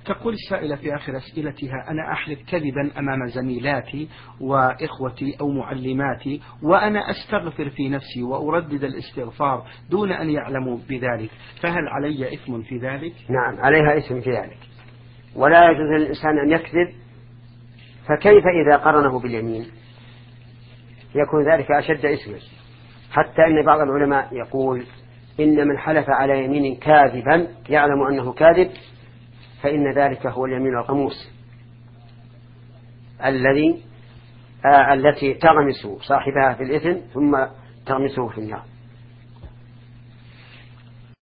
تقول السائلة في آخر أسئلتها: أنا أحلف كذبا أمام زميلاتي وإخوتي أو معلماتي، وأنا أستغفر في نفسي وأردد الاستغفار دون أن يعلموا بذلك، فهل علي إثم في ذلك؟ نعم، عليها إثم في ذلك، ولا يجوز للإنسان أن يكذب، فكيف إذا قرنه باليمين؟ يكون ذلك أشد إثما، حتى أن بعض العلماء يقول إن من حلف على يمين كاذبا يعلم أنه كاذب فإن ذلك هو اليمين الغموس التي تغمس صاحبها في الإثم ثم تغمسه في النار.